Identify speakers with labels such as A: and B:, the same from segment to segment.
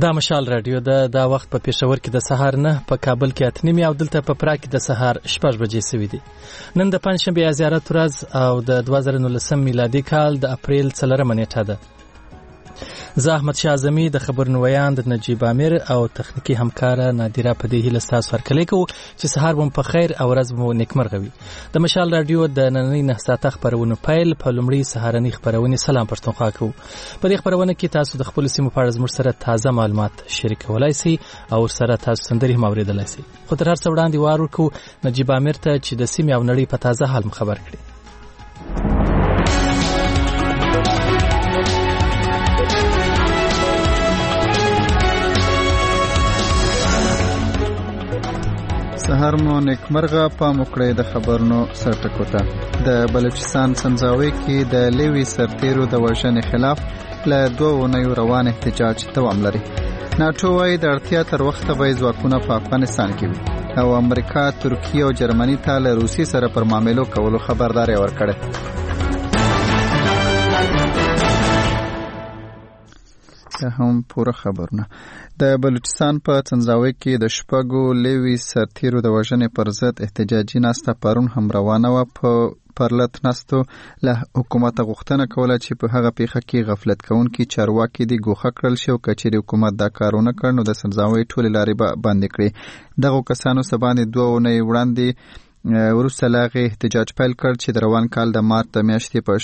A: دا مشال رادیو دا وخت په پېښور کې د سهار 9 په کابل کې 8:30 او دلته په پراګ کې د سهار 6 بجې سوي دي. نن د پنځشنبه زیارت ورځ او د 2019 میلادي کال د اپریل 4 نیټه ده. زه احمد شاه اعظمي د خبرنویان د نجیب امیر او تخنیکی همکار نادره په دې هیله ستاسو ورکړی کوو چې سهار مو په خیر او ورځ مو نیکمرغه وي. د مشال رادیو د نننۍ 9 ساعته خبرونو پیل په لومړي سهارنۍ خبرونه سلام پښتونخوا کوو. په دې خبرونه کې تاسو د خپل سیمو په اړه زموږ سره تازه معلومات شریکولای شئ او سره تاسو سندري هم اوریدلای شئ. خو تر هر څه وړاندې وار ورکو نجیب امیر ته چې د سیمې او نړۍ په تازه حال خبر کړي.
B: سهار مو نیکمرغه پام وکړئ د خبرونو سرټکو ته. د بلوچستان سنځاوي کې د لیوي سرتیرو د وژنې خلاف له 2 اونیو روان احتجاج دوام لري. ناټو وايي د اړتیا تر وخته به ځواکونه په افغانستان کې وي او امریکا، ترکیه او جرمني ته له روسي سره پر معاملو کولو خبرداري ورکړه. هم پوره خبرونه. د بلوچستان په څنځاوي کې د شپږو لیوي سرتیرو د وژنې پر ضد احتجاجي ناسته پرون هم روانه وه. په پرلط ناستو له حکومت غوښتنه کوله چې په هغه پیښه کې غفلت کوونکي چارواکي دي ګوښه کړل شي او که چیرې حکومت دا کارونه کړ نو د څنځاوي ټولې لارې به بندې کړي. دغو کسانو سبانې 2 اونۍ وړاندې وروسته له هغې احتجاج پیل کړ چې د روان کال د مارچ د میاشتې په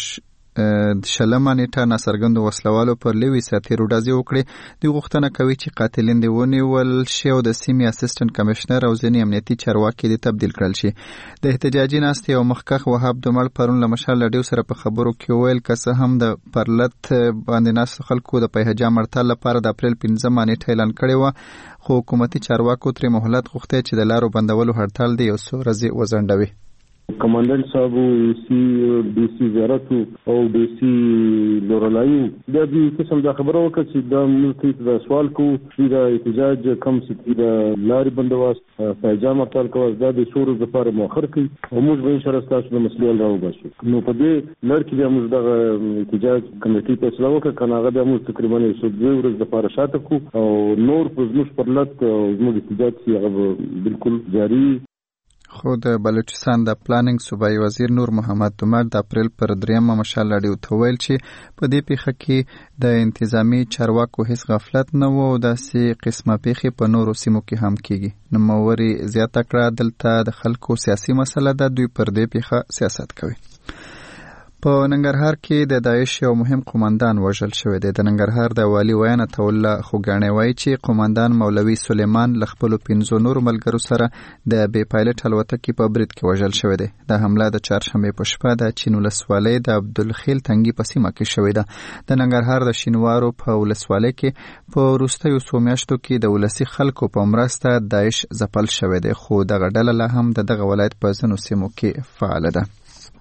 B: 20 نیټه ناڅرګندو وسلوالو پر لیوي سرتیرو ډزې وکړې. دوی غوښتنه کوي چې قاتلین دې ونیول شي او د سیمې اسسټنټ کمشنر او ځینې امنیتي چارواکي دې تبدیل کړل شي. د احتجاجي ناستې یو مخکښ وهاب دومل پرون له مشال رادیو سره په خبرو کې وویل که څه هم د پرلط باندې ناستو خلکو د پیهجام هړتال لپاره د اپریل 15 نیټه اعلان کړې وه، خو حکومتي چارواکو ترې مهلت غوښتی چې د لارو بندولو هړتال دې یو څو ورځې وځنډوي.
C: کمانډنټ صاحب ډي سي زیارت او ډي سي لورلایو د دې قسم د خبرو وکړه چې د ملک د سوال کو چې د احتجاج کم سي د لارې بندوبست پیجام ارتال کوي د شورو لپاره مؤخر کوي او موږ به ان شاء الله تاسو د مسلې راوباسو. نو په دې لړ کې موږ د احتجاج کمیټې فیصله وکړه کنه هغه موږ تقریبا 2 ورځې لپاره شاته کو او نور په زموږ پرلط او زموږ احتجاج چې هغه بالکل جاری.
B: خو د بلوچستان د پلانینګ صوبایي وزیر نور محمد دومر د اپریل پر 3 مشال رادیو ته ویل چې په دې پیښه کې د انتظامی چارواکو هیڅ غفلت نه و او داسې قسمه پیښې په نورو سیمو کې هم کیږي. نوموړي زیاته کړه دلته د خلکو سیاسي مسله ده، دوی پر دې پیښه سیاست کوي. په ننګرهار کې د داعش یو مهم قومندان وژل شوی دی. د ننګرهار د والي ویانت الله خوګاڼي وایي چې قومندان مولوي سلیمان له خپلو 5 نورو ملګرو سره د بې پایلټ الوتکې په برید کې وژل شوی دی. د حمله د چهارشنبې په شپه د چین ولسوالۍ د عبدالخیل تنګي په سیمه کې شوې ده. د ننګرهار د شینوارو په ولسوالۍ کې په وروستیو څو میاشتو کې د ولسي خلکو په مرسته داعش ځپل شوی دی، خو دغه ډله لا هم د دغه ولایت په ځینو سیمو کې فعاله ده.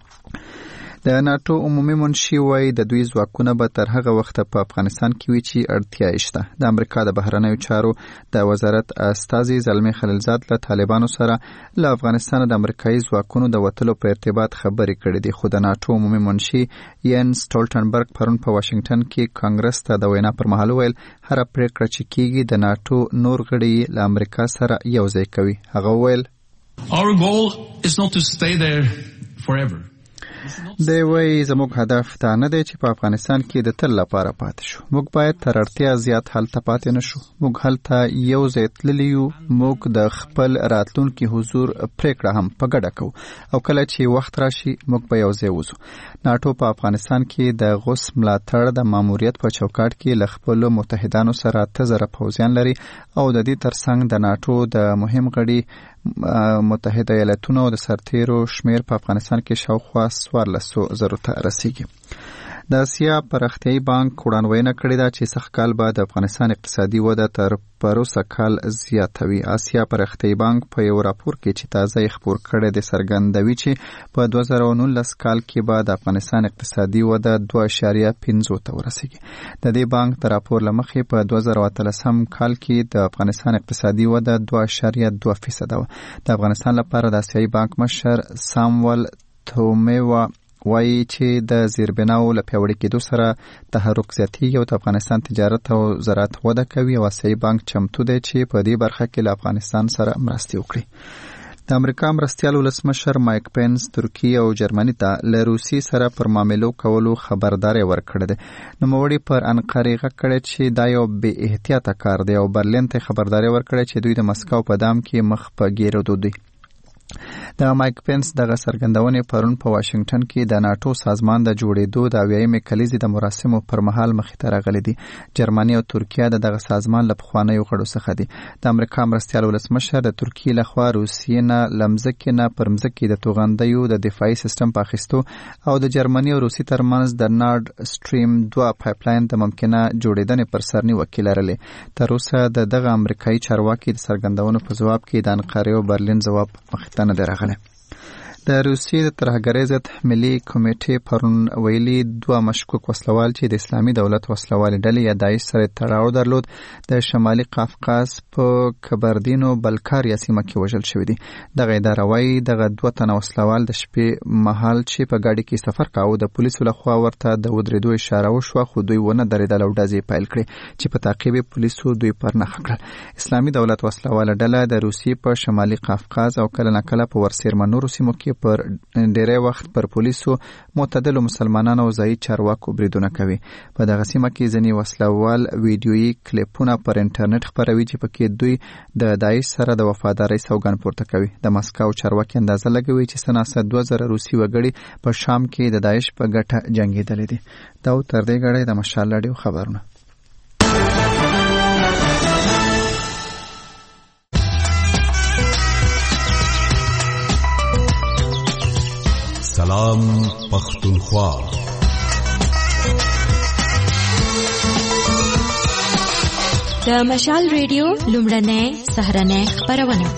B: د ناتو عمومي منشي وایي د دوی ځواکونه به تر هغه وخته په افغانستان کې وي چې اړتیا یې شته. د امریکا د بهرنیو چارو د وزارت استازي زلمي خلیلزاد له طالبانو سره له افغانستان د امریکایي ځواکونو د وتلو په ارتباط خبرې کړې دي، خو د ناتو عمومي منشي ین سټولټنبرګ پرون په واشنگټن کې کانګرس ته د وینا پر مهال ویل هر پریکړه چې کیږي د ناتو نور غړي له امریکا سره یو ځای کوي. هغه ویل
D: Our goal is not to stay there forever.
B: دی وایي زموږ هدف دا نه دی چې په افغانستان کې د تل لپاره پاتې شو. موږ باید تر اړتیا زیات هلته پاتې نه شو. موږ هلته یو ځای تللی یو. موږ د خپل راتلونکي حضور پریکړه هم په ګډه کوو او کله چې وخت راشي موږ به یو ځای وځو. ناټو په افغانستان کې د غوث ملاتړ د ماموریت په چوکاټ کې له خپلو متحدانو سره 8000 پوځیان لري او د دې ترڅنګ د ناټو د مهم غړي متحده ایالاتونو د سرتیرو شمیر په افغانستان کې شاوخوا 1400 ته رسیږي. د آسیا پراختیایي بانک وړاندوینه کړې ده چې سږ کال به د افغانستان اقتصادي وده تر پروسه کال زیاتوي. آسیا پراختیایي بانک په یو راپور کې چې تازه خپور کړی دی څرګندوي چې په 2019 کال کې به د افغانستان اقتصادي وده 2.5 ته ورسیږي. د دې بانک د راپور له مخې په 2013 کال کې د افغانستان اقتصادي وده 2.2% و. د افغانستان لپاره د آسیایي بانک مشر ساموئل تومیوا وایي چې د زیربناو له پیاوړي کېدو سره تحرک زیاتېږي او د افغانستان تجارت او زراعت وده کوي او آسیایي بانک چمتو دی چې په دې برخه کې له افغانستان سره مرستې وکړي. د امریکا مرستیال ولسمشر مایک پینس ترکیه او جرمني ته له روسي سره پر معاملو کولو خبرداری ورکړه ده. نوموړي پر انقره غږ کړی چې دا یو بې احتیاطه کار دی او برلین ته خبرداری ورکړه چې دوی د مسکو په دام کې مخ په ګیرو دي. د مایک پینس دغه څرګندونې پرون په واشنگټن کې د ناتو سازمان د جوړېدو د 80مې کلیزې د مراسمو پر مهال مخې ته راغلي دي. جرمني او ترکیه دغه سازمان له پخوانیو غړو څخه دي. د امریکا مرستیال ولسمشر د ترکیې لخوا روسیې نه لمځکې نه پر مځکې د توغندیو د دفاعي سیستم په اخیستو او د جرمني او روسي ترمنځ د نارډ سټریم 2 پایپلاین د ممکنه جوړېدنې پر سر نیوکې لرلې. تر اوسه دغه امریکایي چارواکي د څرګندونو په ځواب کې د انقره او برلین ځواب مخې ته نه دی راغلی. د روسیې د ترهګرۍ ضد ملي کمیټې پرون ویلي 2 مشکوک وسلوال چې د اسلامي دولت وسلوالې ډلې یا داعش سره تړاو درلود د شمالي قفقاز په کبردینو بلکاریا سیمه کې وژل شوي دي. دغه اداره وایي دغه 2 تنه وسلوال د شپې مهال چې په ګاډي کې سفر کاوه د پولیسو لخوا ورته د ودرېدو اشاره وشوه خو دوی ونه درېدل او ډزې پیل کړې چې په تعقیب پولیسو دوی پر نښه کړل. اسلامي دولت وسلواله ډله د روسیې په شمالي قفقاز او کله ناکله په ورسیرمه نورو سیمو کې پر ډیری وخت پر پولیسو معتدلو مسلمانانو او ځایي چارواکو بریدونه کوي. په دغه سیمه کې ځینې وسلوال ویډیويي کلیپونه پر انټرنیټ خپروي چې پکې دوی د داعش سره د وفادارۍ سوګند پورته کوي. د مسکو چارواکي اندازه لګوي چې سناسه 2000 روسي وګړي په شام کې د داعش په ګټه جنگیدلې دي. دا تر دې غړي د مشال راډیو خبرونه.
E: سلام پختونخوا.
F: د مشال ریډیو لومړنۍ سهارنۍ خبرونه.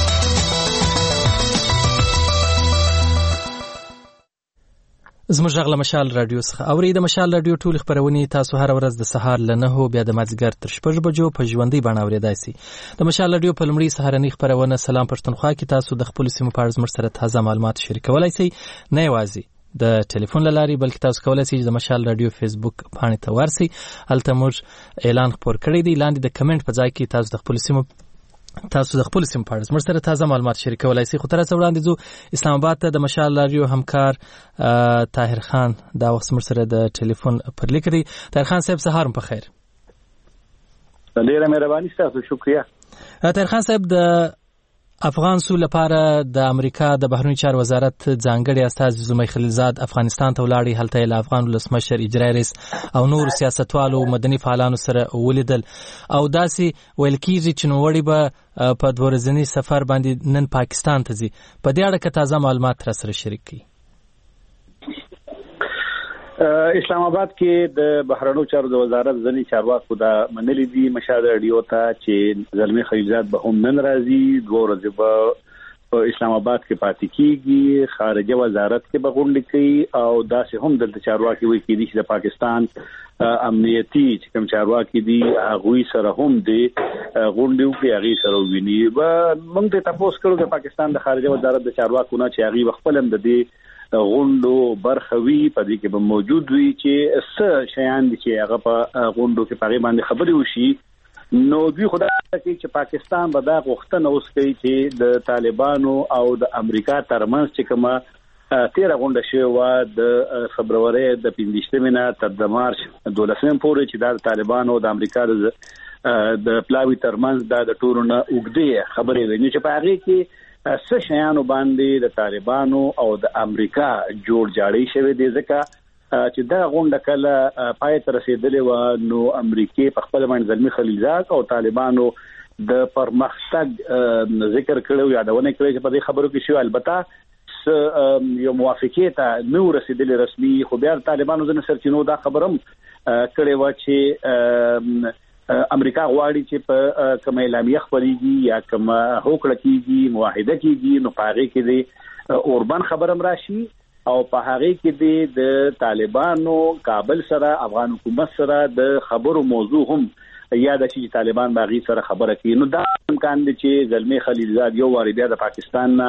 A: زموږ غږ له مشال رادیو څخه اورئ. د مشال رادیو ټول خبرونه تاسو هر ورځ د سهار له 9 بیا د مازیګر تر 6 بجو په ژوندۍ بڼه اورېدای شئ. د مشال رادیو په لومړۍ سهارنۍ خبرونه سلام پښتونخوا کې تاسو د خپل سیمو په اړه زموږ سره تازه معلومات شریکولای شئ. نه یوازې د ټلیفون له لارې بلکې تاسو کولای شئ د مشال رادیو فیسبوک پاڼې ته ورسئ. هلته موږ اعلان خپور کړی دی. لاندې د کمنټ په ځای کې تاسو د خپل سیمو په اړه زموږ سره تازه معلومات شریکولای شئ. خو تر اوسه وړاندې ځو اسلام آباد ته د مشال رادیو همکار طاهر خان دا وخت زموږ سره د ټلیفون پر لیک دی. طاهر خان صاحب سهار په خیر.
G: ډیره مهرباني ستاسو، شکریہ.
A: طاهر خان صاحب د افغان سولې لپاره د امریکا د بهرنی چارو وزارت ځانګړي استازي زلمی خلیلزاد افغانستان ته ولاړی. هلته له افغان ولسمشر اجرایي رئیس او نور سیاستوالو مدني فعالانو سره ولیدل او داسې ویل کیږي چې نوړي به په 2 ورځنی سفر باندې نن پاکستان ته ځي. په دې اړه کې تازه معلومات را سره شریک کړئ.
G: اسلام آباد کې د بهرنیو چارو د وزارت ځنی چارواکو دا منلي دي مشال رادیو ته چې زلمی خلیلزاد به هم نن راځي. 2 ورځې به اسلام آباد کې پاتې کیږي. خارجه وزارت کې به غونډه کوي او داسې هم د چارواکي وایي چې د پاکستان امنیتي چې کوم چارواکي دي هغه سره هم دي غونډه کوي، هغه سره ویني. موږ ته تاسو کړو د پاکستان د خارجه وزارت د چارواکو نه چې هغه خپل هم د دې غونډو برخوي په دې کې به موجود وي چې څه شیان دي چې هغه په غونډو کې پاره باندې خبري وشي. نو دوی خدای کوي چې پاکستان به دا غوښتنه اوس کوي چې د طالبانو او د امریکا ترمنځ چې کومه 13 غونډه شوه د فبرवरी د 15 نه تر د مارچ 12 پورې چې د طالبانو او د امریکا د پلاوی ترمنځ د ټورونه وګړي خبرې ویني چې په هغه کې څه شیانو باندې د طالبانو او د امریکا جوړ جاړی شوی دی. ځکه چې دا غونډه کله پای ته رسیدلې و نو امریکای په خپل باندې زلمی خلیلزاد او طالبانو د پرمختګ ذکر کړو، یادونه کړې چې په دې خبرو کې شو. البته یو موافقه ته نو رسیدلې رسمي، خو بیا طالبانو ځنه سرچینو دا خبرم کړې و چې امریکا غواړي چې په کوم اعلامیه خبريږي یا کوم هوکړه کیږي معاهده کیږي نو پاره کې دی اوربان خبرم راشي او په هغه کې د طالبانو کابل سره افغان حکومت سره د خبرو موضوع هم یاد شي چې طالبان باغی سره خبره کوي. نو دا امکان دی چې زلمی خلیلزاد یو واری بیا د پاکستان نه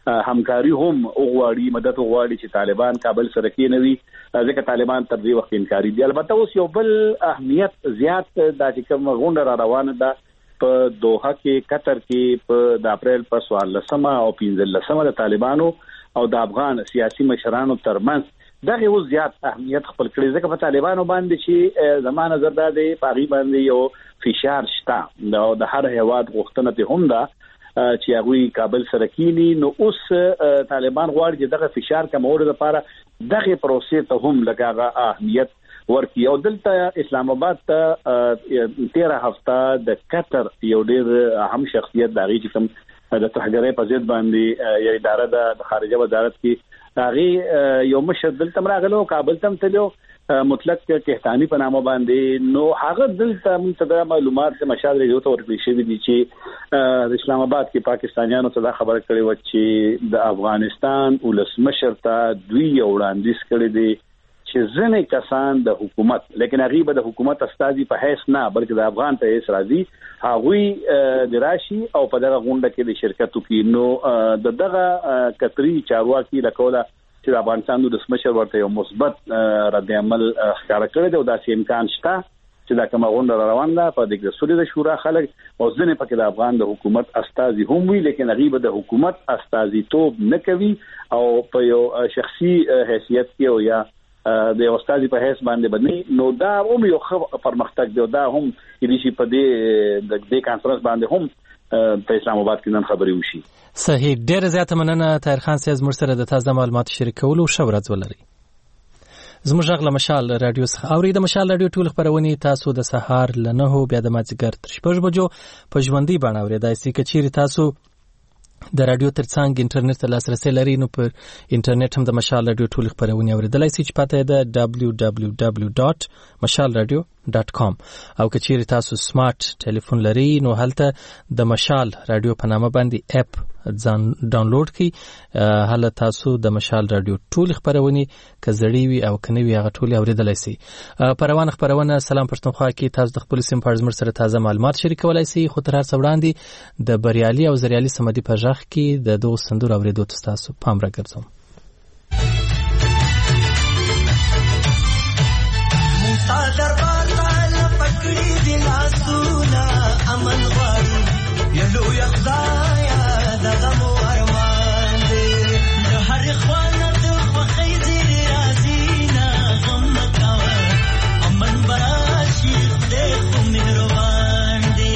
G: همکاري هم غواړي مدد غواړي چې طالبان کابل سره کېنوي ځکه طالبان تر دې وخت انکاري دي. البته اوس یو بل اهمیت زیات د کوم غونډه را روانه ده په دوحه کې قطر کې په د اپریل په 14 او 15 د طالبانو او د افغان سیاسي مشرانو ترمنځ دغه اوس زیات اهمیت خپل کړی ځکه په طالبانو باندې چې زمانه نظر ده پاغي باندې یو فشار شته د هر هیواد غوښتنه ته هم ده چې هغه کابل سره کینی نو اوس طالبان غواړي چې دغه فشار کمول لپاره دغه پروسې ته هم لګاغه اهمیت ورکړي. او دلته اسلام آباد ته 13 هفته د قطر یو ډیر اهم شخصیت دغه چې کوم د تحقیقي په ضد باندې یو اداره د خارجه وزارت کې هغه یو مشر دلته راغلو کابل ته تلو مطلق کهتانی په نامه باندې نو هغه دلته منتظر معلومات مشال ریډیو ته ورکړي شوی دي چې اسلام آباد کې پاکستانیانو ته دا خبره کړې و چې د افغانستان ولسمشر ته دوی وړاندیز کړی دی چې ځنې کسان د حکومت لیکن هغه به د حکومت استازي په هیڅ نه بلکې د افغان ته هیڅ راځي هغه د راشي او په دغه غونډه کې د شرکت کوي. نو دغه قطري چارواکي لکوله چې د افغانستان د ولسمشر ورته یو مثبت رد عمل ښکاره کړی دی او دا امکان شته چې دا کومه غونډه روانه په دغه سولې د شورا خلک او ځنې پکې د افغان د حکومت استازي هم وي لیکن هغه به د حکومت استازي توب نه کوي او په یو شخصي حیثیت کې او یا د استادي په هیڅ باندې باندې نو دا هم یو پرمختګ دی دا هم چې په دې کانفرنس باندې هم په اسلام آباد کې نن خبري وشي.
A: صحیح ډېر زیاته مننه طاهر خان سیاز مرسره د تازه معلومات شریکولو شو ورځ ولري. زموږ غږ له مشال رادیو څخه اوري د مشال رادیو ټول خبرونه تاسو د سهار ل 9 بیا د مازیګر تر 6 بجو په ژوندۍ باندې اورئ چې کچيري تاسو د رادیو ترڅنګ انټرنیټ ته لاسرسي لري نو پر انټرنیټ هم د مشال رادیو ټول خبرونه اوریدلای شئ چې پته ده www.mashalradio.com او کچيري تاسو سمارټ ټلیفون لري نو هلته د مشال رادیو په نامه باندې اپ ځان ډاونلوډ کړئ هله تاسو د مشال رادیو ټول خبرونه کزړی وي او کنيوي هغه ټول اوریدلای شئ. پروانه خبرونه سلام پښتونخوا کې تاسو د خپل سیم پرزمر سره تازه معلومات شریکولای شئ. خو تر هر څه وړاندې د بریالي او زریالي سمدي په ځخ کې د دوه سندور اوریدو تاسو پام راګرځم.
H: دربار تعالی پکړی دی لاسونه امن غواړي یلو یخدایا دغه مو ارمان دی د هر خوانه د خوخی زیر رازینا غم کاوه امن براشي خدای خو مهربان دی.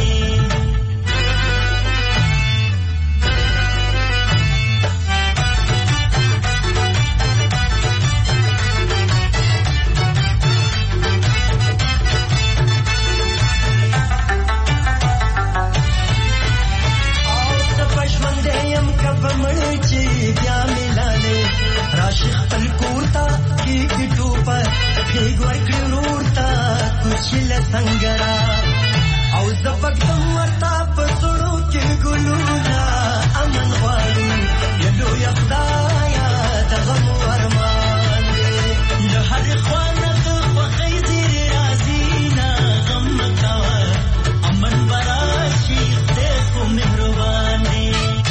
H: راشق پل کوتا کی ټوپر پیګ ورکړ ورتا کوچل څنګرا او زبګم ورتا پسړو کې ګلونا امن غواړي یلو یخدایا دغه ورمان د هر خوانه د خوخی زیر رازینا غم کا امن براشي دغه مهربان دی.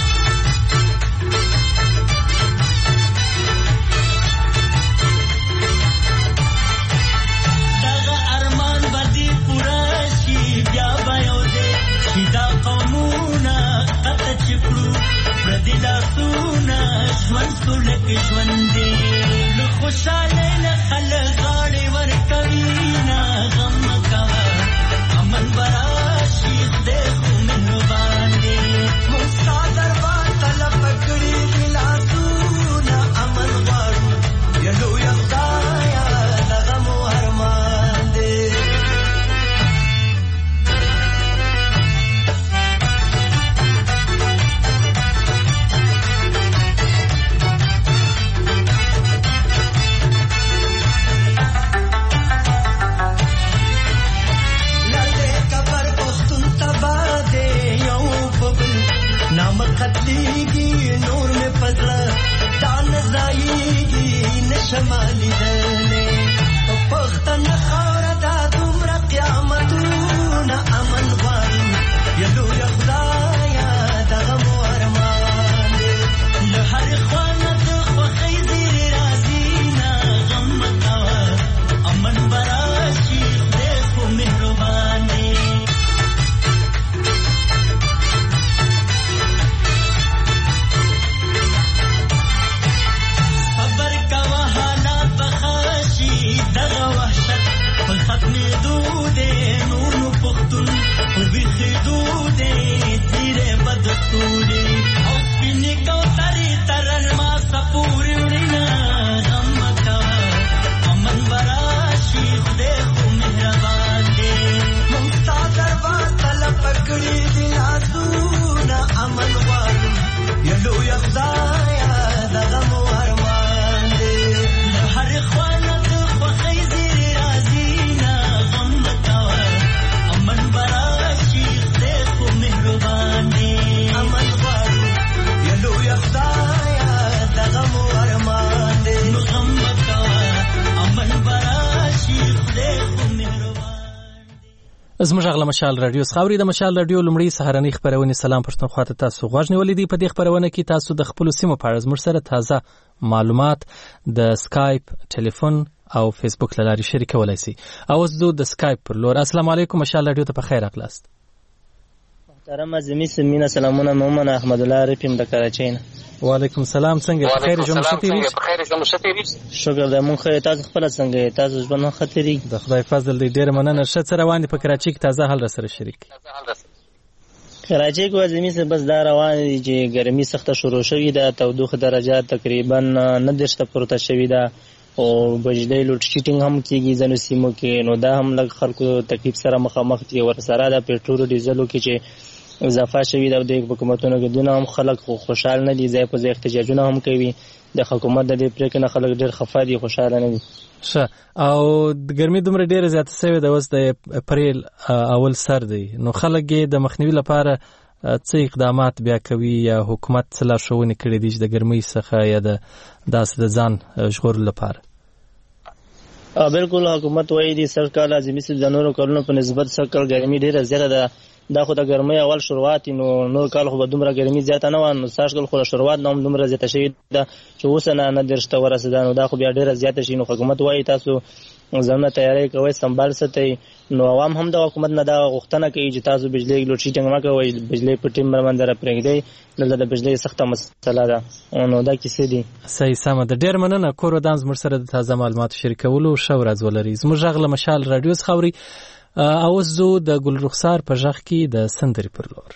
H: بدلا سونا ژوند سولک ژوند دی له خوشاله نه خلک غاړې ورکوي نه غم کوه امن براشي خدای خو مهربان دی. موستا دربار طلب کړي بلا سونا امن غواړو یلو یخدایا دغه مو ارمان دی. قتلیږي نور میں پزړه دان ځایږي نشمالي دلې پښتن خاور دا دومره قیامتونه امن غواړي یلو یخدایا دغه مو ارمان دی.
A: زموږ غږ له مشال رادیو څخه اوري. د مشال رادیو لومړی سهارنۍ خبرونه سلام پښتونخوا ته تاسو غوږ نیولې دي. په دې خبرونه کې تاسو د خپل سیمو په اړه زموږ سره تازه معلومات د سکایپ، ټلیفون او فیسبوک لاري شریکولای شئ. او زه د سکایپ پر لور. السلام علیکم، مشال رادیو ته په خیر راغلاست.
I: محترم زمي سمینه سلامونه، مومن احمد الله رفیم د کراچۍ نه.
A: وعلیکم السلام، څنګه په خیر جمع شتي؟
I: شکر د مونږ خیر، تاسو خپل څنګه؟ تاسو ژوند خطرې؟
A: د خدای فضل دی، ډیر مننه. ښه څه روان دي په کراچۍ کې؟ تازه حال را سره شریک.
I: کراچۍ کې زمي سه بس دا روان دي چې ګرمي سخته شروع شوې ده، تودوخه درجات تقریبا 90 پورته شوې ده او بجلی لوډ شیډینګ هم کیږي ځینو سیمو کې. نو دا هم لږ خلکو تکلیف سره مخامخ دي. ورسره د پېټرول ډیزلو کې چې اضافه شوی د حکومتونو کې دونه هم خلک خوشحال نه دي، ځای په ځای احتجاجونه هم کوي. د حکومت د دې پریکړې نه خلک ډېر خفه دي، خوشحاله نه دي.
A: ښه، او د ګرمي دومره ډېره زیاته شوې ده، اوس د اپریل اول سر دی، نو خلک یې د مخنیوي لپاره څه اقدامات بیا کوي یا حکومت څه لارښوونې کړې دي چې د ګرمۍ څخه یا داسې د ځان ژغورلو لپاره؟
I: بالکل، حکومت وایي دي سږ کال لازمي د نورو کلونو په نسبت سږ کال ګرمي ډېره زیاته ده. دا خو د ګرمۍ اول شروعات، نو نور کال خو به دومره ګرمي زیاته نه وه، نو سږ کال خو د شروعات نه هم دومره زیاته شوې ده چې اوس نه 90 ته ورسېده. نو دا خو بیا ډېره زیاته شي. نو حکومت وایي تاسو ځانونه تیاری کوئ، سنبال ساتئ. نو عوام هم د حکومت نه دا غوښتنه کوي چې تاسو بجلی لوډ شیډینګ مه کوئ، بجلی په ټیم باندې را پرېږدئ. دلته د بجلی سخته مسله ده. نو دا کیسې دي.
A: صحیح، سمه ده. ډېر مننه کور ودان زموږ سره د تازه معلوماتو شریکولو. ښه ورځ ولرئ. زموږ غږ له مشال رادیو څخه اورئ. او زه د ګل رخسار په غږ کې د سندرې پر لور.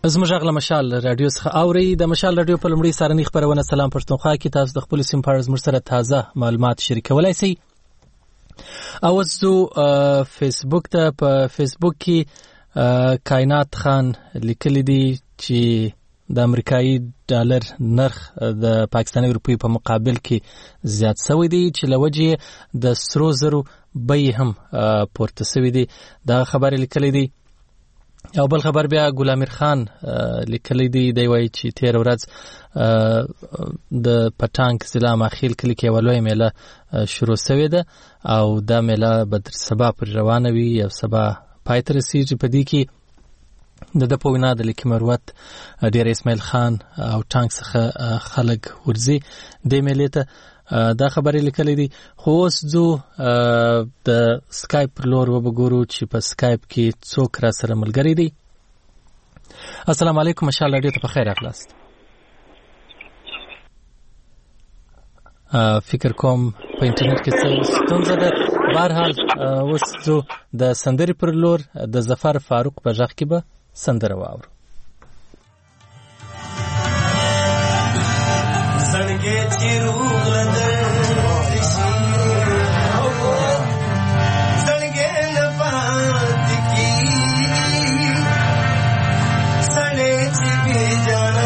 A: زموږ غږ له مشال رادیو څخه اوري. د مشال رادیو په لومړي سارني خبرونه سلام پښتونخوا کې تاسو د خپل سیم په اړه زموږ سره تازه معلومات شریکولای شئ. او زه فیسبوک ته په فیسبوک کې کائنات خان لیکلی دی چې د امریکایي ډالر نرخ د پاکستاني روپیې په مقابل کې زیات شوی دی چې لوجه د سرو زرو بیې هم پورته شوی دی. دا خبر لیکلی دی. او بل خبر بیا ګلامیر خان لیکلی دی. دی وایي چې تیر ورځ د پټانک ضلع ماخیل کلی کې ولوي میله شروع شوې ده او دا میله به تر سبا پر روانه وي او سبا پای ته رسیږي. په دې کې د په وینا د لیکي مروت ډیر اسماعیل خان او ټانک څخه خلک ورځي د میلې ته. دا خبرې لیکلې دي. خو اوس زه د سکایپ پر لور وګورو چې په سکایپ کې څوک را سره ملګری دي. السلام علیکم مشال رادیو ته په خیر راغلاست. فکر کوم په انټرنیټ کې څه ستونزه ده. بهرحال اوس زه د سندرې پر لور د ظفر فاروق په غږ کې به سندره واورو.
H: سړګې چې روغلندر سړګې نه پاتې کی سړې چې بي جانا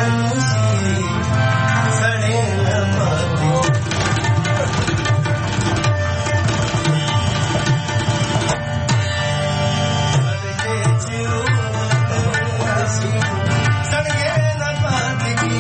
H: سړې نه پاتې سړګې چې روغلندر سړګې نه پاتې کی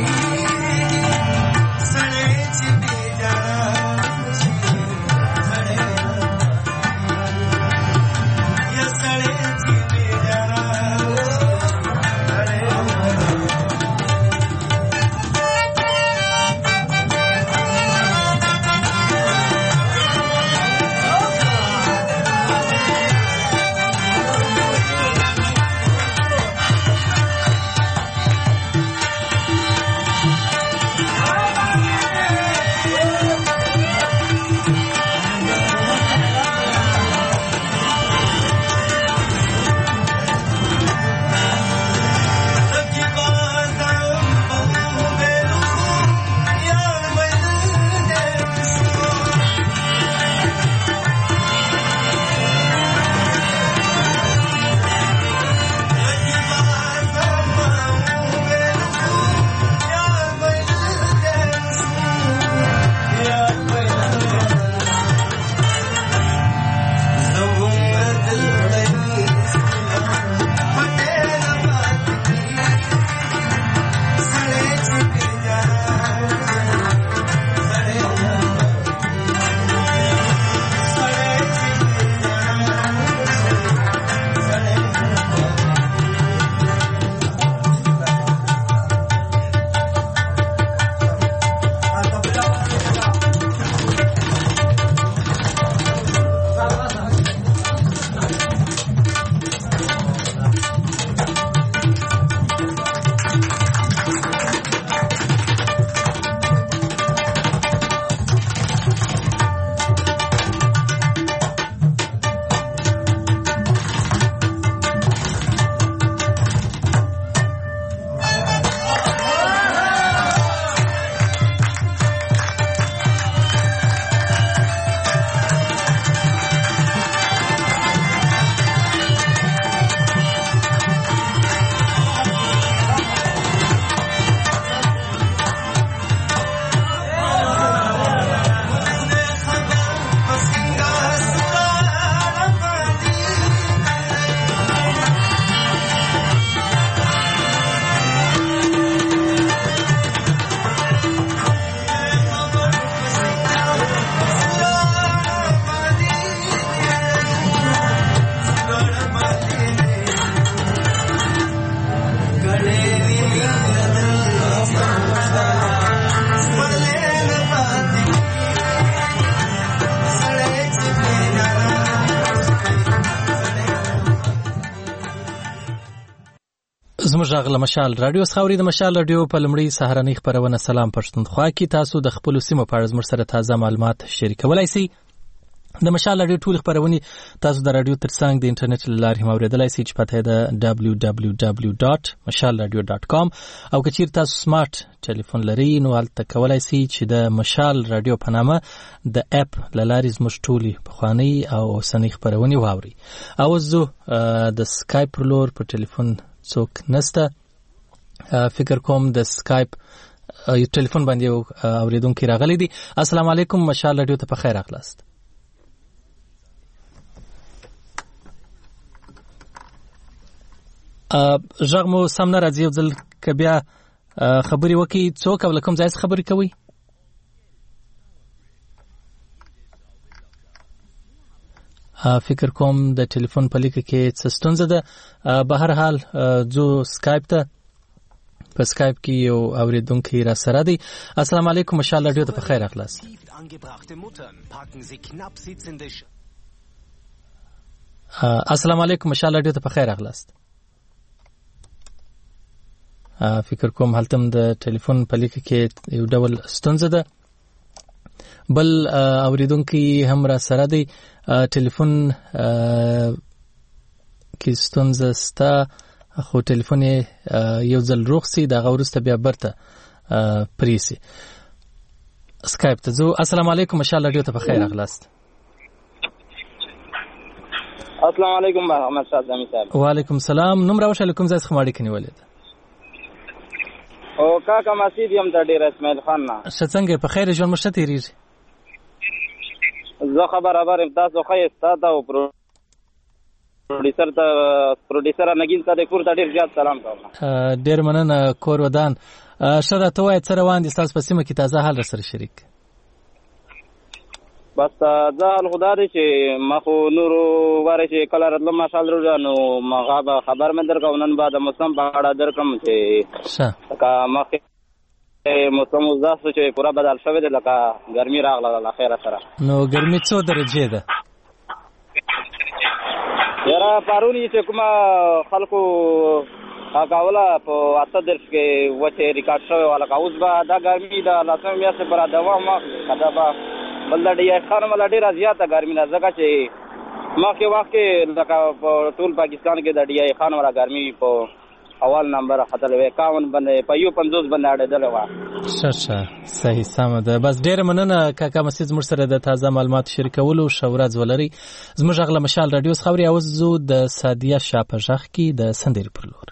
A: زموږ غږ له مشال رادیو څخه اوري. د مشال رادیو په لومړي سهارنۍ خبرونه سلام پښتونخوا کې تاسو د خپل سیمو په اړه زموږ سره تازه معلومات شریکولای شئ. د مشال رادیو ټول خبرونه تاسو د رادیو ترڅنګ د انټرنیټ لارې هم اوریدلای شئ چې پته ده www.mashalradio.com او که چیرته تاسو سمارټ ټلیفون لرئ نو هلته کولای شئ چې د مشال رادیو په نامه د اپ لارې زموږ ټولې پخوانۍ او اوسنۍ خبرونه واورئ. او زه د سکایپ پر لور په ټلیفون څوک نشته، فکر کوم د سکایپ یو ټلیفون باندې اوریدونکو راغلی دی. السلام علیکم، مشال رادیو ته په خیر راغلاست. ژغ مو سم نه راځي، یو ځل که بیا خبرې وکړي څوک او له کوم ځای څخه خبرې کوي؟ فکر کوم د ټلیفون په لیکه کې څه ستونزه ده. به هر حال ځو سکایپ ته. په سکایپ کې یو اوریدونکی را سره دی. السلام علیکم، مشال رادیو ته په خیر راغلاست. السلام علیکم، مشال رادیو ته په خیر راغلاست. فکر کوم هلتم د ټلیفون په لیکه کې یو ډول ستونزه ده. بل اوریدونکي هم را سره دی. ټلیفون کې ستونزه ستا، خو ټلیفون یو ځل روغ سي دغه وروسته بیا برته پریسي. سکایپ ته ځو. السلام علیکم، مشال رادیو ته په خیر راغلاست.
J: السلام علیکم محمد صاحب.
A: وعلیکم السلام. نوم راوښه، کوم ځای څخه اړیکه نیولې ده؟
J: او کاکا مسجد یم ته ډیر اسماعیل خان نه.
A: څنګه په خیر ژوند مشته تیریږي؟
J: زه خبر تاسو خو استاد او پروډوسر نګین ته د کور ته ډیر زیات سلام کوم.
A: ډیر مننه کور ودان. شته ته وای څه روان دي تاسو په سیمه کې؟ تازه حال سره شریک.
J: بس ځان خدا دې چې مخو نور واره چې کله راتلم ماشال روزانو مغه خبر مې درکو نن بعد موسم په اړه درکم چې کا مخه موسم وځه چې پورا بدل شوی دی، لکه ګرمي راغله له خیره سره.
A: نو ګرمي څو درجه ده؟
J: یاره پارونی چې کومه خلکو کاوله په اته درس کې وته ریکارډ شوی ولا کاوز با دا ګرمي دا لاسم میاسه پر دوام کدا با بل د ډیر خان مل ډیر زیاته ګرمي نه زګه چې مخکې وخت لکه ټول پاکستان کې د ډیر خان ولا ګرمي په اول نمبر خطر وې 51 باندې په یو 50 باندې اړېدل و.
A: ښه صحیح سم ده. بس ډیر مننه کاکا مسجد مر سره د تازه معلومات شریکولو. شورز ولري زموږ غله مشال رادیو خبري اوس زو د سادیه شاپه ژغ کی د سندري پر لور.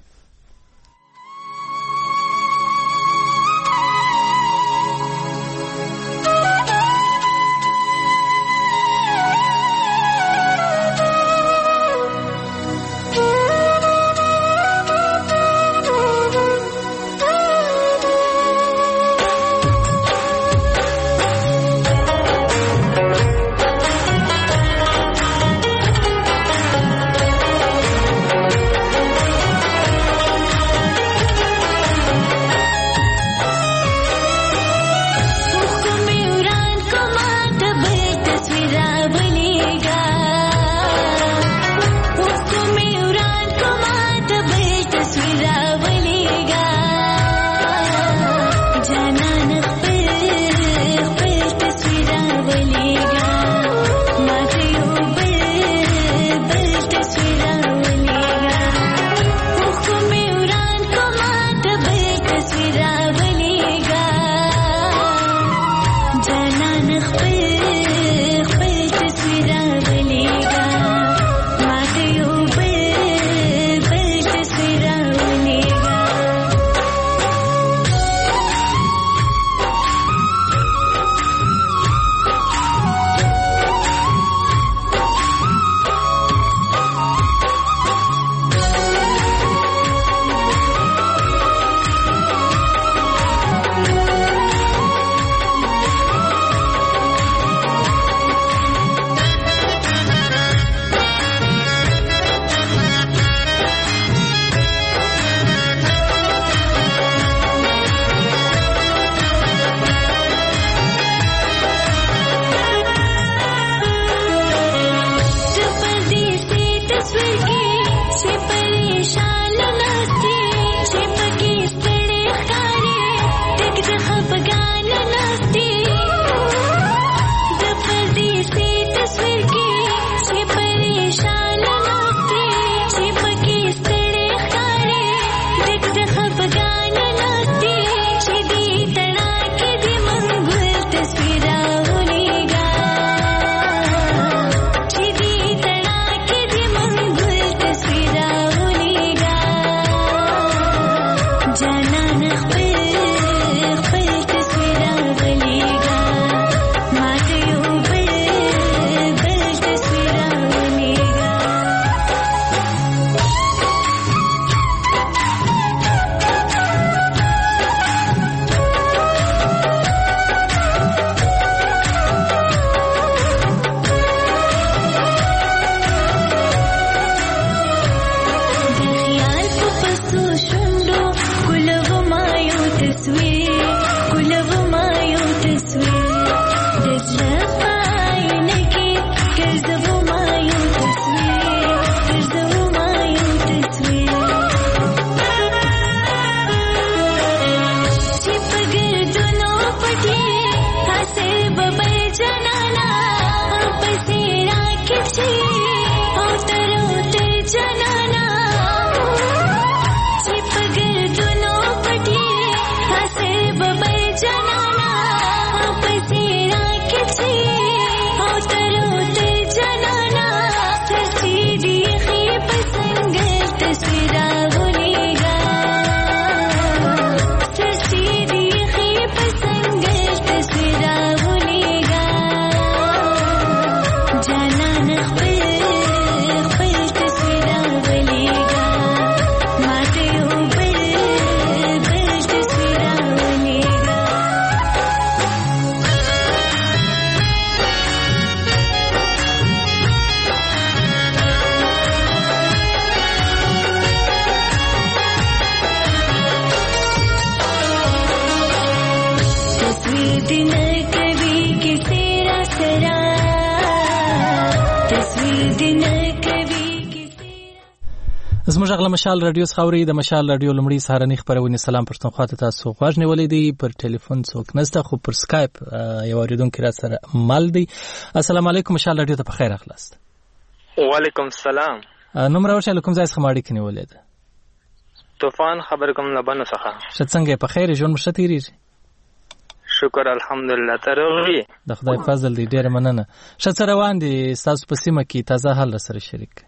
A: زموږ غلا مشال رادیو خاوري د مشال رادیو لمړی سهارنی خبرونه سلام پښتونخوا ته تاسو غواړ نیولې دي پر ټلیفون څوک نسته خو پر سکایپ یو اوریدونکو را سره مال دی. السلام علیکم مشال رادیو ته په خیر اخلاص.
K: وعلیکم السلام.
A: نومره ورشه کوم ځای څخه ماړی کني ولید
K: طوفان خبر کوم لبنه څخه
A: شت څنګه په خیر ژوند مشتيري
K: شکر الحمدلله تروي
A: د خدای فضل دی ډیر مننه. شت روان دي تاسو په سیمه کې تازه حل سره شریک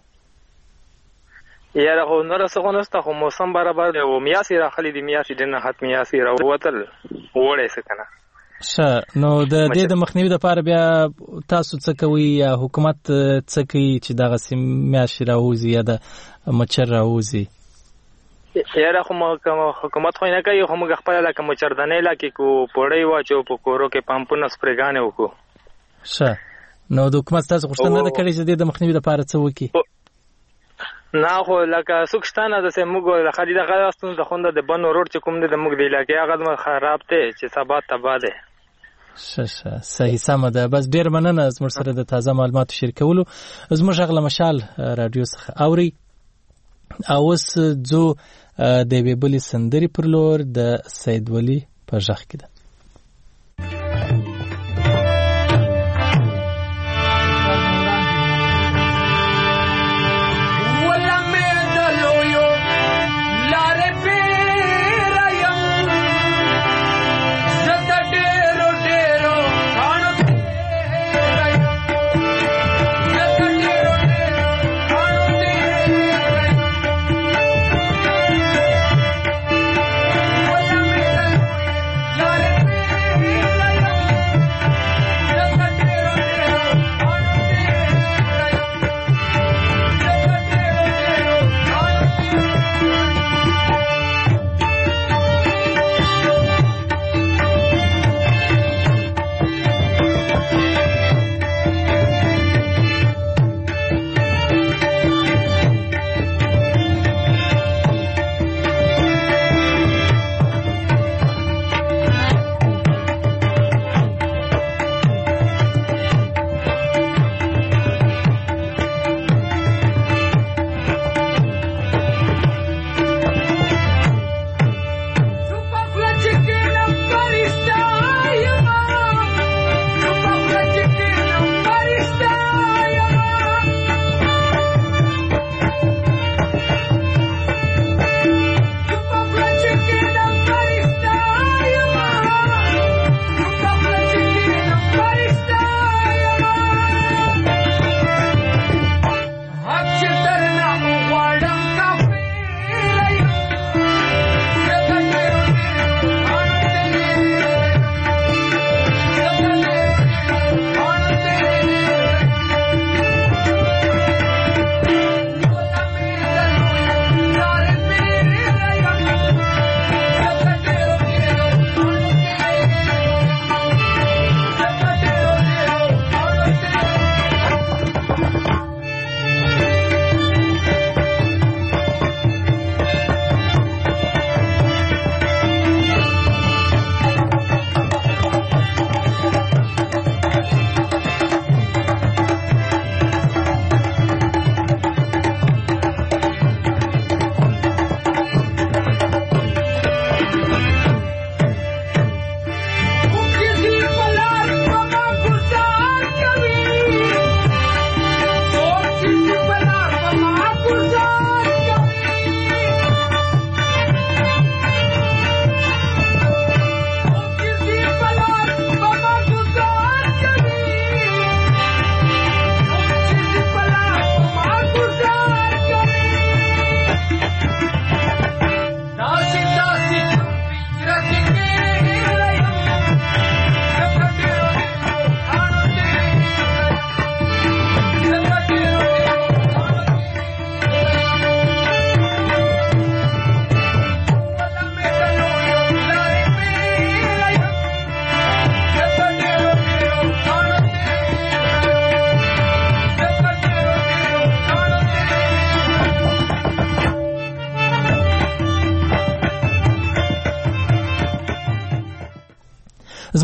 K: یاره خو نور څه غونسته خو موسم برابر دی او میاسي راخلي دی میاسي دنه حت میاسي راوتل وړې څه کنه
A: ښه نو د دې د مخنیوي لپاره بیا تاسو څه کوي یا حکومت څه کوي چې دغه میاسي راوځي یا د مچر راوځي؟
K: یاره خو حکومت خو نه کوي خو موږ خپل لکه مچردانې لکه کو پړې واچو په کورو کې پمپونه سپریګانې وکړو.
A: ښه نو د حکومت تاسو غوښتنه نه کړې چې د مخنیوي لپاره څه وکړي؟
K: نه خو لکه سوکشتانه د سموږ د خالي د غاستون د خوند د بنو روډ چې کوم د موږ دی لکه هغه خراب ته چې سبا تبا ده.
A: ښه صحیح سم ده. بس ډیر مننه زموږ سره د تازه معلوماتو شریکولو. زموږ غلا مشال رادیو څخه اوري او اوس جو د ویبلی سندري پر لور د سید ولی په ژغ کې ده.
L: Lord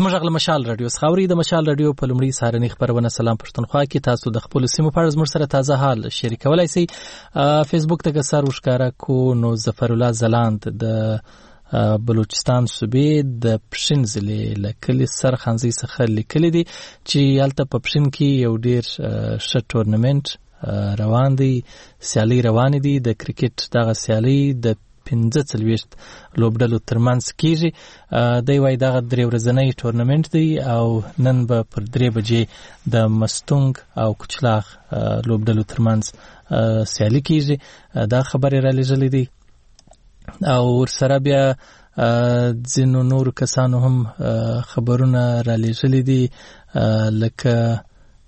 A: زموږ غل مشال رادیو خاوري د مشال رادیو په لومړي سهارنی خبرونه سلام پښتونخوا کې تاسو د خپل سیمو په اړه زموږ سره تازه حال شریکولای شئ. فیسبوک ته ګسار وشکاره کو نو ظفر الله زلاند د بلوچستان صوبې د پښین ضلع لکلي سرخانزي څخه لیکلي دي چې هلته په پښین کې یو ډیر ښه ټورنمنت روان دی، سیالي روان دي. د کرکټ دغه سیالي د 45 لوبډلو ترمنځ کیږي. دی وای دغه 3 ورځنی ټورنمنت دی او نن به پر 3 بجې د مستونګ او کوچلاغ لوبډلو ترمنځ سیالي کیږي. دا خبره را لېږلې دي او ورسره بیا ځینو نور کسانو هم خبرونه را لېږلې دي لکه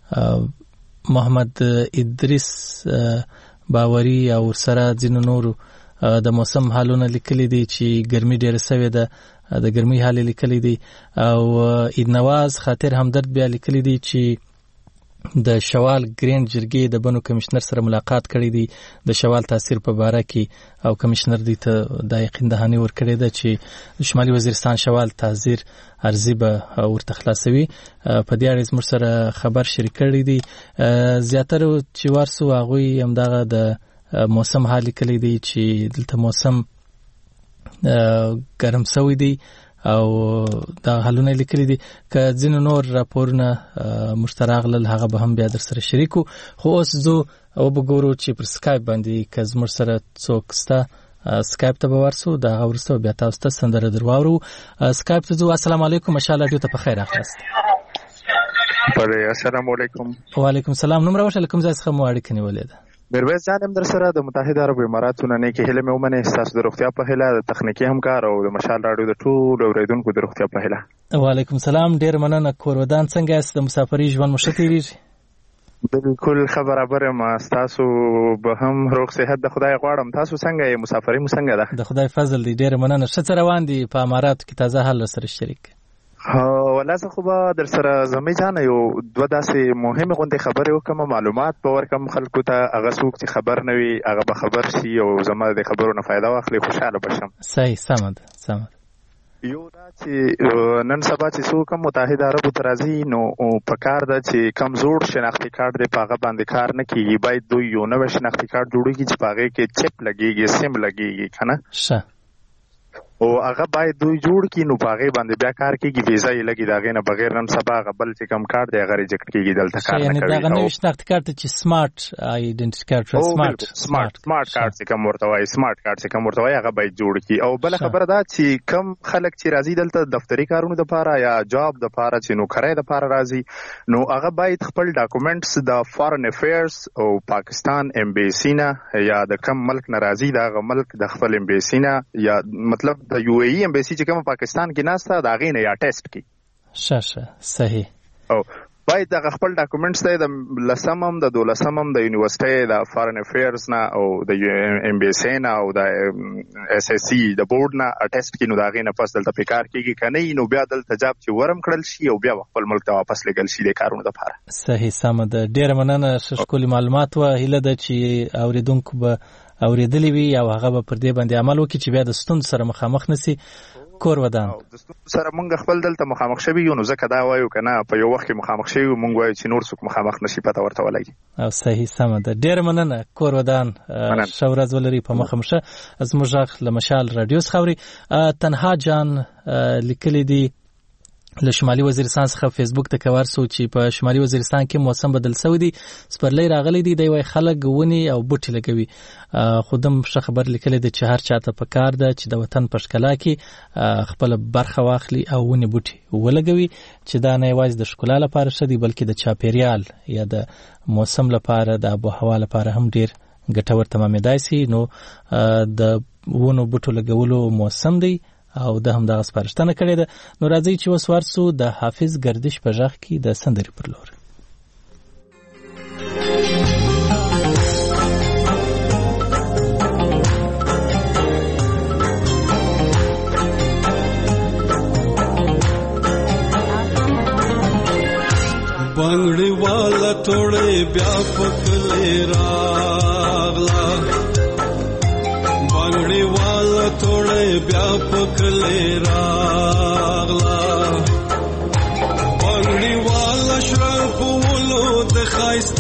A: محمد ادریس باوري او ورسره ځینو نورو د موسم حالونه لیکلي دي چې ګرمي ډېره سوې ده، د ګرمي حال لیکلي دي. او عید نواز خاطر همدرد بیا لیکلي دي چې د شوال ګرین جرګې د بنو کمشنر سره ملاقات کړی دی د شوال تاثیر په باره کې او کمشنر دی ته د یقین دهاني ورکړی ده چې شمالي وزیرستان شوال تحذير ارزي به ورته خلاصوي. په دې اړه زموږ سره خبر شریک کړی دی. زیاتره چې ورسو هغوی همدغه د موسم حال لیکلی دی چې دلته موسم ګرم سوی دی او دا حالونه لیکلي دي. که ځینو نور راپورونه مشتراغلل هغه به هم بیا در سره شریکو. خو اوس زه وبګورو چې پر سکایپ باندې که زموږ سره څوک سته سکایپ ته به ورسو د هغه وروسته بیا تاسو ته سندره در واورو. سکایپ ته ځو. السلام علیکم مشال راډیو ته په خیر راغلاست.
L: السلام علیکم.
A: وعلیکم السلام. نوم راوښه کوم ځای څخه مو اړیکه نیولې ده؟
L: میرویس جان هم در سره د متحده عرب اماراتو نه نیکې هیلې مې ومنې، ستاسو د روغتیا په هیله، د تخنیکي همکار او د مشال راډیو د ټولو اورېدونکو د روغتیا په هیله.
A: وعلیکم السلام. ډېر مننه. کور ودان څنګه یاست؟ د مسافرۍ ژوند مو ښه تېرېږي؟
L: بالکل ښه برابر یم. ستاسو به هم روغ صحت د خدای غواړم. تاسو څنګه یې؟ مسافرۍ مو څنګه ده؟
A: د خدای فضل دی. ډېر مننه. ښه څه روان دي په اماراتو کې؟ تازه حال سره شریک.
L: والله زه خو به در سره زمي جانه یو دوه داسې مهمې غونډې خبرې وکړم، معلومات به ورکړم خلکو ته. هغه څوک چې خبر نه وي هغه به خبر شي او زما د خبرو نه فایده واخلي، خوشحاله بشم.
A: صحیح، سمه ده، سمه ده.
L: یو دا چې نن سبا چې څوک هم متحده عربو ته راځي نو په کار ده چې کم زوړ شناختي کارت دی په هغه باندې کار نه کېږي. باید دوی یو نوی شناختي کارت جوړېږي چې په هغې کې چپ لګېږي، سیم لګېږي که نه،
A: ښه،
L: او هغه باید دوی جوړ کړي نو په هغې باندې بیا کار کېږي. ویزا یې لګي د هغې نه بغیر نن سبا هغه بل چې کوم کارت دی هغه ریجکټ کېږي، دلته کار نه کوي.
A: یعنې دغه نوي شناختي کارت چې سمارټ آیډنټي کارت
L: سمارټ کارت چې کوم ورته وایي، سمارټ کارت چې کوم ورته وایي هغه باید جوړ کړي. او بله خبره دا چې کم خلک چې راځي دلته دفتري کارونو دپاره یا جاب دپاره چې نوکرۍ دپاره راځي نو هغه باید خپل ډاکومنټس د فارن افیرز او پاکستان امبیسي نه یا د کم ملک نه راځي د هغه ملک د خپل امبیسي نه یا مطلب د یو ای امبیسي چې کوم پاکستان کې ناسته د هغې نه یا ټیسټ کړي.
A: ښه صحیح.
L: او باید دغه خپل ډاکومنټس دی د 10م هم د 12م هم د یونیورسټۍ د فارن افیرز نه او د امبیسي نه او د اس اس سی د بورډ نه ټیسټ کړي نو د هغې نه پس دلته پې کار کېږي. که نه نو بیا دلته جاب چې ورم کړل شي او بیا خپل ملک ته واپس لېږل شي د کارونو دپاره.
A: صحیح، سمه ده. ډېره مننه. ښه ښکلي معلومات وه. هیله ده چې اورېدونکو به اورېدلې وي او هغه به پر دې باندې عمل وکړي چې بیا د ستونزو سره مخامخ نشي. کور ودان
L: د ستونزو سره مونږ خپل دلته مخامخ شوي یو نو ځکه دا وایو که نه په یو وخت کې مخامخ شوي یو مونږ وایو چې نور څوک مخامخ نشي پته ورته ولګي.
A: او صحیح، سمه ده. ډېره مننه. کور ودان. ښه ورځ ولري. په مخه مشه. زموږ غږ له مشال راډیو څخه اوري. تنها جان لیکلی دی له شمالي وزیرستان څخه فیسبوک ته که ورسو چې په شمالي وزیرستان کې موسم بدل سوی دی، سپرلی راغلی دی. دی وایي خلک ونې او بوټي لګوي. خو دم ښه خبر لیکلی دی چې هر چاته په کار ده چې د وطن په ښکلا کې خپله برخه واخلي او ونې بوټي ولګوي چې دا نه یوازې د ښکلا لپاره ښه دی بلکې د چاپېریال یا د موسم لپاره د آب و هوا لپاره هم ډېر ګټور تمامېدای سي. نو د ونو بوټو لګولو موسم دی او د هم دغه سپارښتنه کړې ده. نو راځئ چې اوس ورسو د حافظ گردش په غږ کې د سندرې پر لور.
E: بنگړي والا توړې بیا پکلې راغلا، بنگړي والا توړې بیا پکلې راغلا،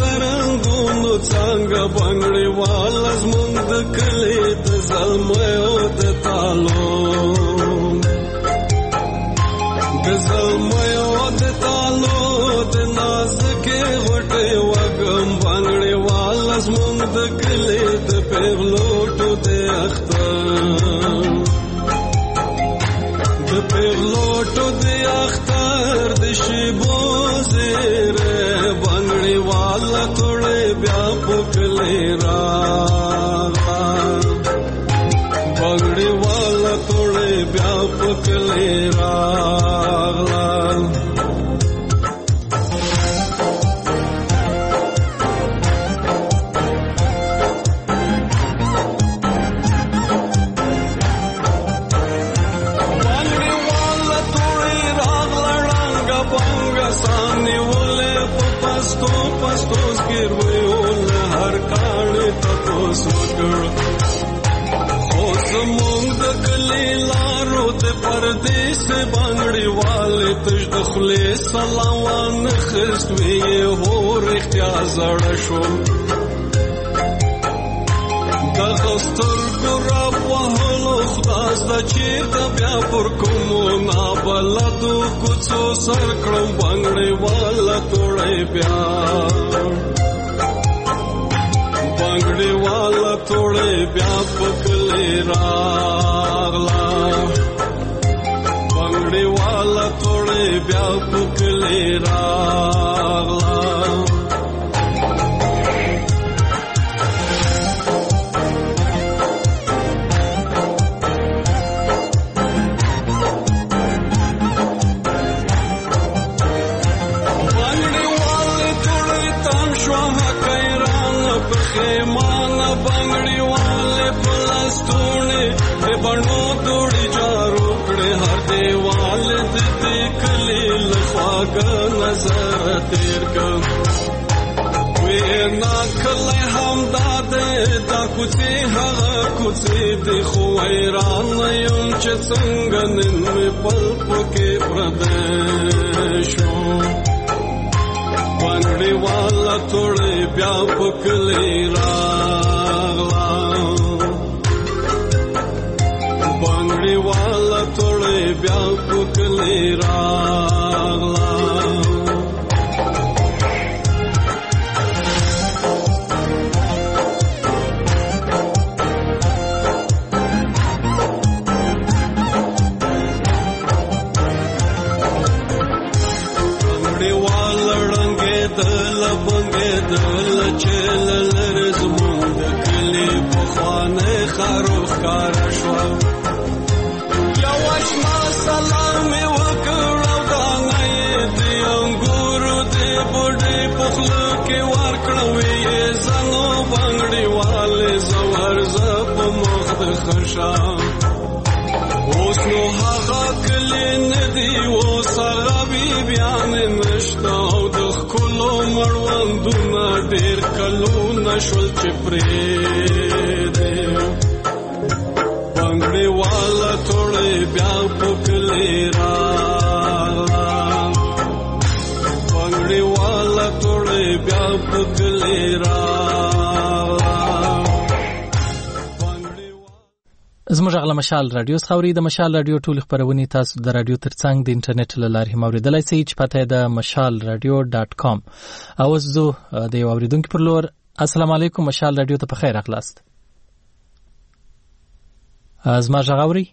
E: سرنګونو څنګه بنګړي والا زمونږ د کلي د زلمیو د تالو د زلمیو د تالو د نازکې غوټې وږم بنګړي والا زمونږ د کلي د پیغلوټو د اختر د پیغلوټو د اختر د شیبو زیره بنګړي والا توړې بیا پکلې راغلا بنګړي والا توړې بیا پکلې راغلا پستوس ګرویول هر کاڼه تاسو وکړ خو زمونږ د کلی لارو ته پردیس بنګړي والے تج دخلې سلام خستوي هو رښتیا زړه شو د غستر ګراب وهلو خداس د چیرته بیا پر کومو نابلدو کوڅو سر کړم بنګړي والا توړې بیا بنګړي والا توړې بیا پکلې راغلا بنګړي والا توړې بیا پکلې راغلا خیمانه بنګړي والے پلستونه به بڼو دوړي جارو کړي هر دیوال دې کلی لخواګ نظر تیر کړ وې نا کله هم دا کوڅه هغه کوڅه دې خو ایران یم چې څنګه نن مې پل پکې پردیشو بنګړي والا توړې بیا پکلې راغلا بنګړي والا توړې بیا پکلې راغلا دل بنګې دل چل لرزمون د کلی په خانه خروخ کار شو یو اشنا سلام وکړو دا نه دې انګور دې بډې په خلو کې ور کړوې زنو بنګړي والے زور ز په مخ د خشا اوس نو هغه کلی ندی و سره بیان نشتا او د خلو مړوندونه ډېر کلونه شول چې پرې دې بنګړي والا توړې بیا پکلې راغلا بنګړي والا توړې بیا پکلې راغلا
A: زموږ غلا مشال رادیو خوري د مشال رادیو ټول خبرونه تاسو د رادیو ترڅنګ د انټرنیټ له لارې موریدلای شئ چې پته د mashalradio.com او زه د یو اوریدونکو پر لور السلام علیکم مشال رادیو ته په خیر اخلاص زما غاوري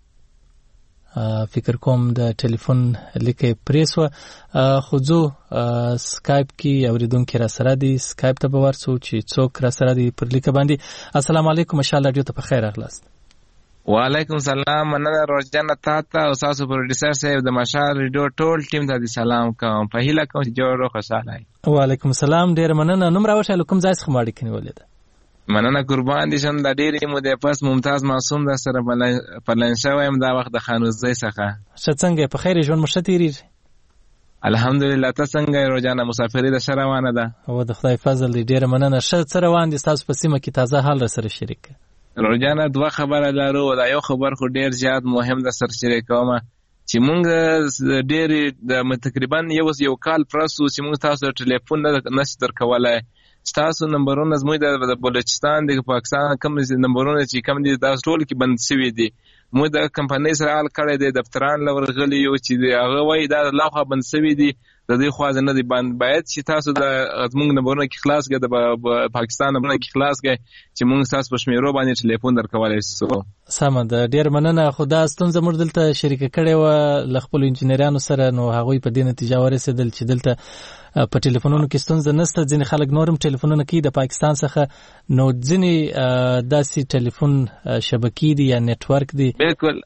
A: فکر کوم د ټلیفون لیکه پریسو خو زه سکایپ کې اوریدونکو را سره دي سکایپ ته به ورسو چې څوک را سره دي پر لیکه باندې السلام علیکم مشال رادیو ته په خیر اخلاص
M: وعلیکم سلام مننه روزانه تاسو او تاسو پروډوسر صاحب د مشال ریډیو ټول ټیم ته سلام کوم په هیله کوم چې جوړ خوشاله وي
A: وعلیکم السلام ډیر مننه نوم راوښه کوم ځای څخه ماړی کني ولید
M: مننه قربان دي شم د ډیرې مو د پس ممتاز معصوم د سره پلنشا وایم دا وخت د خانوزۍ څخه
A: څنګه په خیر ژوند مشتيري
M: الحمدلله تاسو څنګه روزانه مسافرې د شروانه ده
A: او د خدای فضل دی ډیر مننه ښه روان دي تاسو په سیمه کې تازه حال سره شریک
M: روزانه دوه خبره لرو دا یو خبر خو ډیر زیات مهم ده سره شریک کوم چې موږ ډېر تقریبا یو کال پرسو چې موږ تاسو ټلیفون نشو درکولای. تاسو نمبرونه زموږ د بلوچستان د پاکستان کوم نمبرونه چې کوم دي تاسو ټول کې بند شوي دي. موږ د کمپنۍ سره حل کړی دی، دفتران لورغلي یو چې هغه وایي دا لوخه بند شوي دي، د دې خوا نه دي بند. باید چې تاسو د زموږ نمبرونه کې خلاص کړئ، د پاکستان نمبرونه کې خلاص کړئ چې موږ تاسو په شمیرو باندې ټلیفون درکولای شو.
A: سمه ده، ډېر مننه. خو دا ستونزه موږ دلته شریکه کړې وه له خپلو انجینرانو سره، نو هغوی په دې نتیجه ورسېدل چې دلته په ټلیفونونو کې ستونزه نشته. ځینې خلک نورم ټلیفونونه کوي د پاکستان څخه، نو ځینې داسې ټلیفون شبکې دي یا نیټورک دي.
M: بالکل.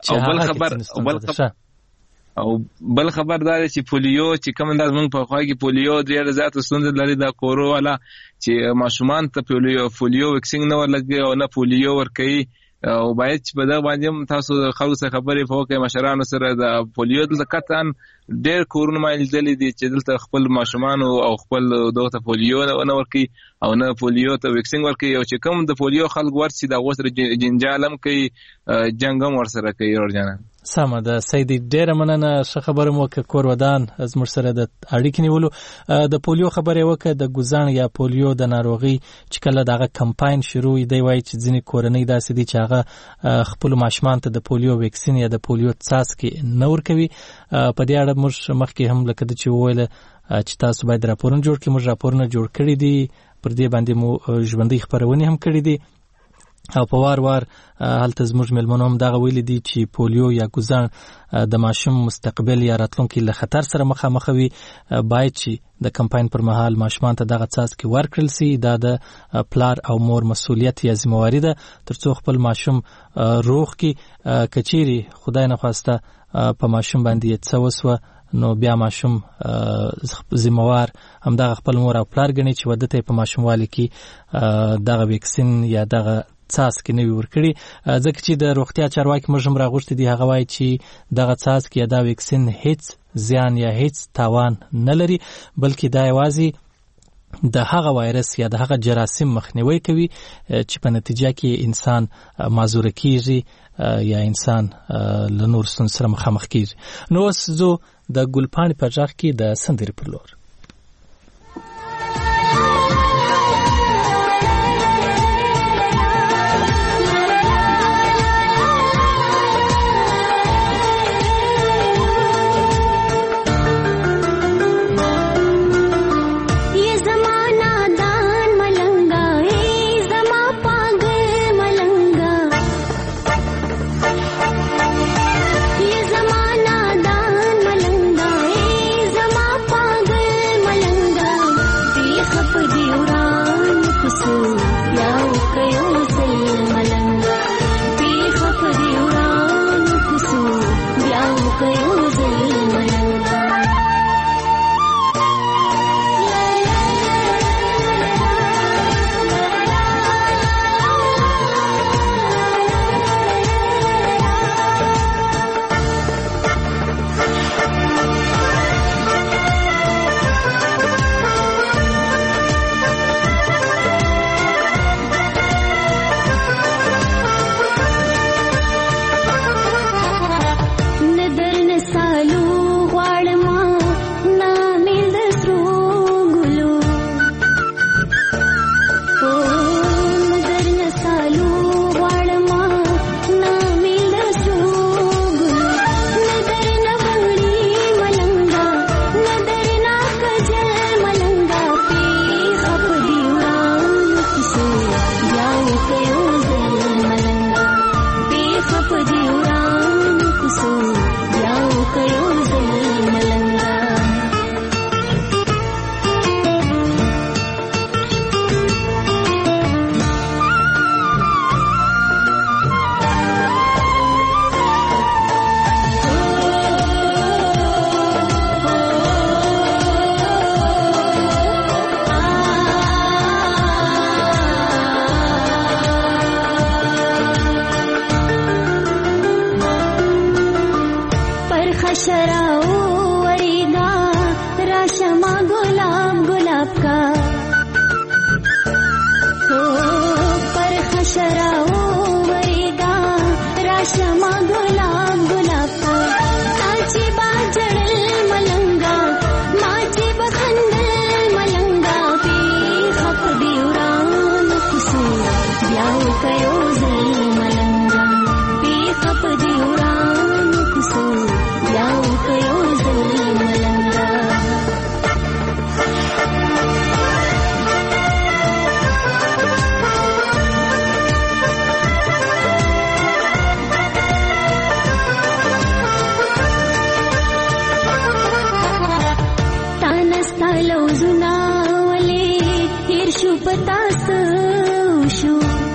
M: او بل خبر دا چې پولیو چې کوم انداز موږ په خوا کې پولیو ډېر زیات ستونزې لري، دا کورو والا چې ماشومان ته پولیو ویکسین نه ورلګي او نه پولیو ورکوي، او باید چې په دغه باندې تاسو خلکو سره خبرې وکړئ، مشرانو سره. د پولیو دلته قطعا ډېر کورونه ما لیدلي دي چې دلته خپل ماشومان او خپل دغه ته پولیو نه ورکوي او نه پولیو ته ویکسین ورکوي، او چې کوم د پولیو خلک ورسي د هغو سره جنجال هم کوي، جنګ هم ورسره کوي. ورجانه
A: سمه ده سیدي، ډېره مننه. ښه خبره مو وکړه کور ودان زموږ سره د اړیکې نیولو. د پولیو خبرې وکړه، د ګوزڼ یا پولیو د ناروغي چې کله دغه کمپاین شروع وي، دی وایي چې ځینې کورنۍ داسې دي چې هغه خپلو ماشومان ته د پولیو ویکسین یا د پولیو څاڅکي نه ورکوي. په دې اړه موږ مخکې هم لکه چې وویله چې تاسو باید راپورونه جوړ کړئ. موږ راپورونه جوړ کړي دي، پر دې باندې مو ژوندۍ خپرونې هم کړي دي، او په وار وار هلته زموږ مېلمنو هم دغه ویلي دي چې پولیو یا ګوزڼ د ماشوم مستقبل یا راتلونکي له خطر سره مخامخ وي. باید چې د کمپاین پر مهال ماشومان ته دغه څاڅکي ورکړل سي. دا د پلار او مور مسؤلیت یا ذمہواري ده ترڅو خپل ماشوم روغ کړي. که چیرې خدای نخواسته په ماشوم باندې څه وسوه، نو بیا ماشوم ذمہوار همدغه خپل مور او پلار ګڼي چې واده ته په ماشوموالي کې دغه ویکسین یا دغه څاڅکي نه وي ورکړي. ځکه چې د روغتیا چارواکي موږ هم راغوښتي دي، هغه وایي چې دغه څاڅکي یا دا ویکسین هیڅ زیان یا هیڅ تاوان نه لري، بلکې دا یوازې د هغه وایرس یا د هغه جراثیم مخنیوي کوي چې په نتیجه کې انسان معذوره کیږي یا انسان له نور ستونزو سره مخامخ کیږي. نو اوس زه د ګلپاڼې په غږ کې د سندرې پر لور.
N: शराओ वरेगा राशमा गुलाब गुलाब का پتاس شو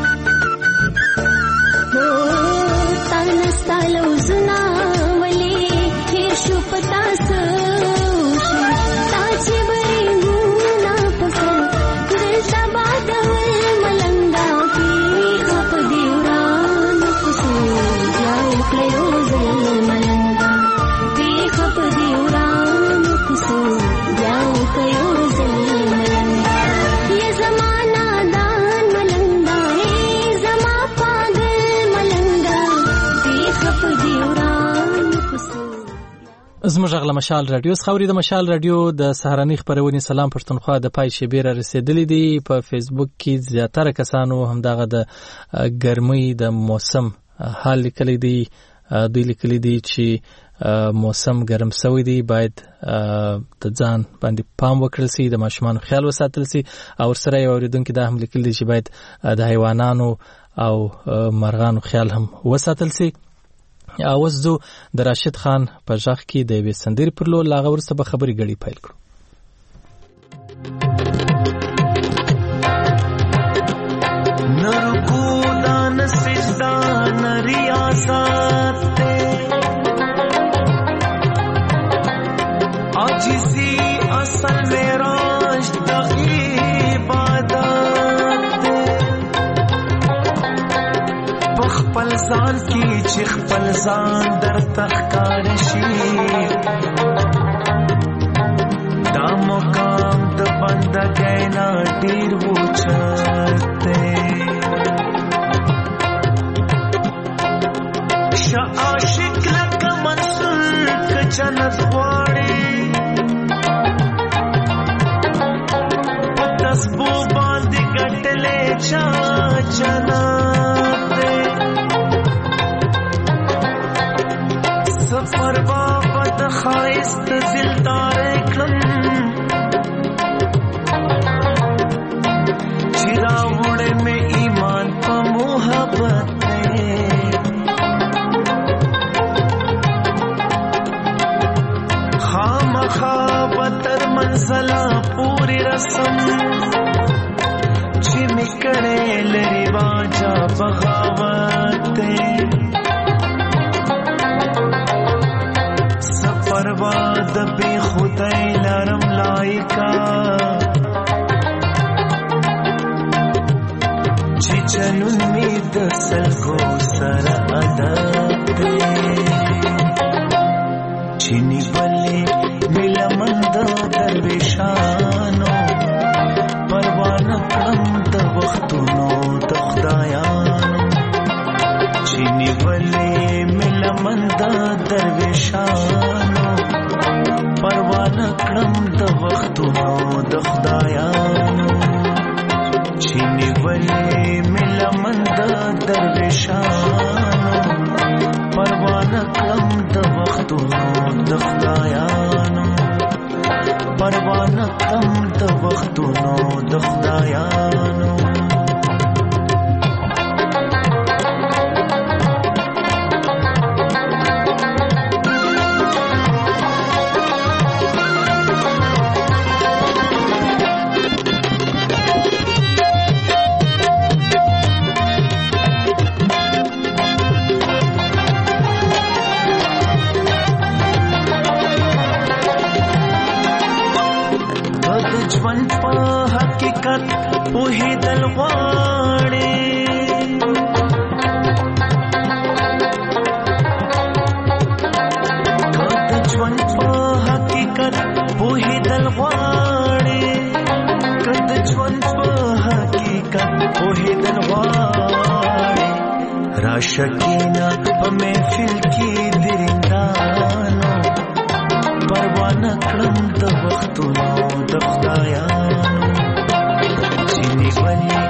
N: تانستالو زنا ولی هیر شو پتاس شو تاچی بری گونا پسر دل سبا دول ملنگا کی خپ دیوران پسر جاو کلیو زل ملنگا کی خپ دیوران پسر جاو کلیو زل ملنگا یہ زمانہ دان ملنگا ہے زما پاگل ملنگا کی خپ دیوران پسر.
A: زموږ غږ له مشال رادیو څخه اوري. د مشال رادیو د سهارنۍ خپرونې سلام پښتونخوا د پای شیبې را رسېدلې دي. په فیسبوک کې زیاتره کسانو همدغه د ګرمۍ د موسم حال لیکلی دی. دوی لیکلی دی چې موسم ګرم شوی دی، باید د ځان باندې پام وکړل شي، د ماشومانو خیال وساتل شي، او سره یو اوریدونکو دا هم لیکلی دی چې باید د حیوانانو او مرغانو خیال هم وساتل شي. اوس زه د راشد خان په ژغ کې د یوې سندرې پر لور لاغه وروسته به خبرې ګړې پیل کړو.
H: न रुकूदा न सिजदा न रियासत आजिज़ी असल में राज इबादत बखपल ज़ान की चिखपल ज़ान दर तख्कारशी दा मुकाम द बंदा गैना डीर वुचते आशिक लक मंसूर क जन्नत वाड़ी तस्बू बांध गटले चा जनाते सफर बाबत खाइस्त दिलदार कम चिरावड़े में ईमान पर मोहब्बत खाबतर मंजला पूरी रसम चिमकड़े रिवाजा बगावते सफरवाद बे खुदै लरम लाइका चिचनुन में दसल को सर अदते चिनी बले मिलमंद दरवेशानो परवाना कम द वक्तनो द खुदायानो चिनी बले मिलमंद दरवेशानो परवाना कम द वक्तनो द खुदायानो चिनी बले मिलमंद दरवेशानो परवाना कम द वक्तनो द खुदायानो परवाना कम द वक्तनो द खुदायानो वही दलवाड़े कदजवन हकीकत वही दलवाड़े कदजवन हकीकत वही दलवाड़े राशकीना महफिल की दिरिंदानो परवाना क्रम द वक्तनो द खुदायानो बनी